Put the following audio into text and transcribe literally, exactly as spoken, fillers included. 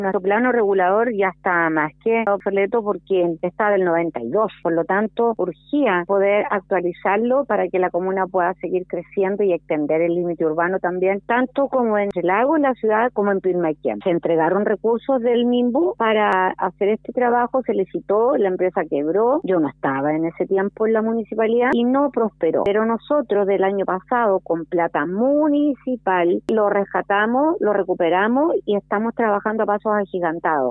Nuestro plano regulador ya está más que obsoleto porque está del noventa y dos, por lo tanto urgía poder actualizarlo para que la comuna pueda seguir creciendo y extender el límite urbano también, tanto como en el lago, en la ciudad, como en Pilmaiquén. Se entregaron recursos del MIMBU para hacer este trabajo, se licitó, la empresa quebró, yo no estaba en ese tiempo en la municipalidad y no prosperó, pero nosotros del año pasado con plata municipal lo rescatamos, lo recuperamos y estamos trabajando a pasos agigantados.